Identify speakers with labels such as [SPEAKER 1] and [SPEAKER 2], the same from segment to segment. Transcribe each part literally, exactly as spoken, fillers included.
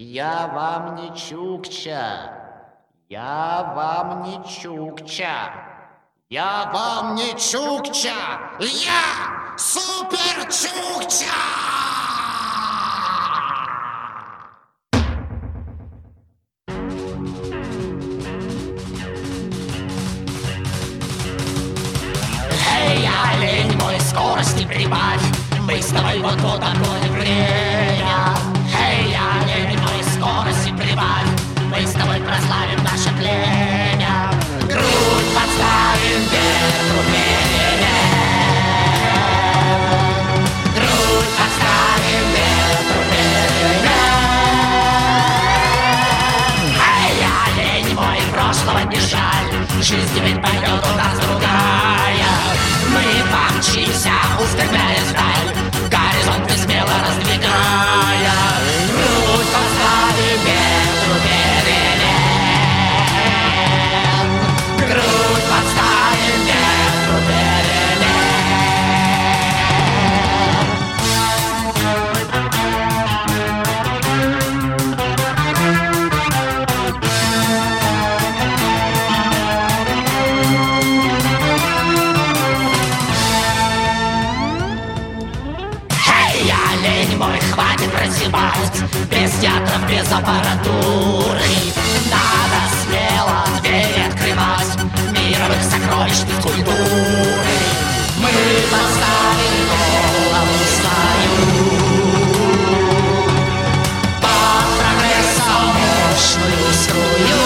[SPEAKER 1] Я вам не чукча. Я вам не чукча. Я вам не чукча. Я супер чукча. Эй, олень мой, скорости прибавь. Мы с тобой вот-вот такое время. Эй, олень мой, скорости прибавь. Мы с тобой прославим наше племя. Грудь подставим ветру перемен. Грудь подставим ветру перемен. Эй, олень мой, прошлого не жаль. Жизнь теперь пойдет у нас другая. Мы помчимся, устремляясь вдаль, горизонты смело раздвигая. Грудь подставим ветру перемен. Грудь подставим ветру перемен. Олень мой, хватит прозябать. Без театров, без аппаратуры. Надо смело двери открывать мировых сокровищ физкультуры. Мы поставим голову свою под прогрессом мощную струю.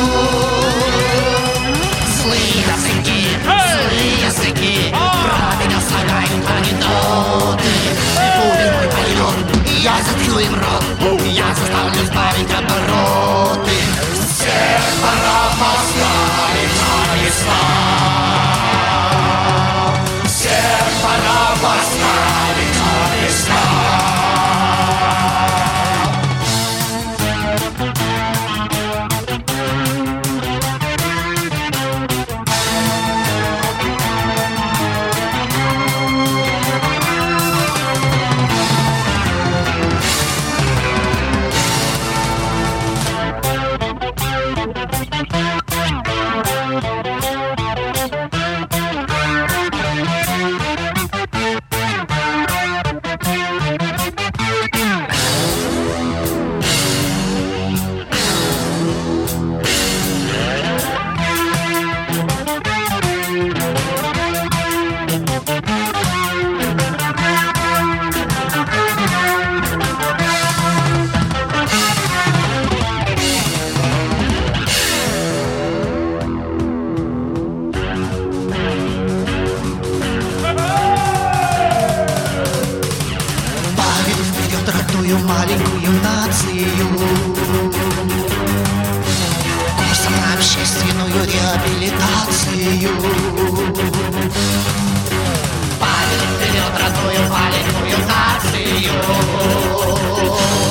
[SPEAKER 1] Злые языки, злые языки про меня слагают анекдоты. Будет мой полет, я заткну им рот. Я заставлю сбавить обороты. Всех пора поставить на места. Всех пора поставить на места. Маленькую нацию курсом на общественную реабилитацию. Павел вперед родную маленькую нацию.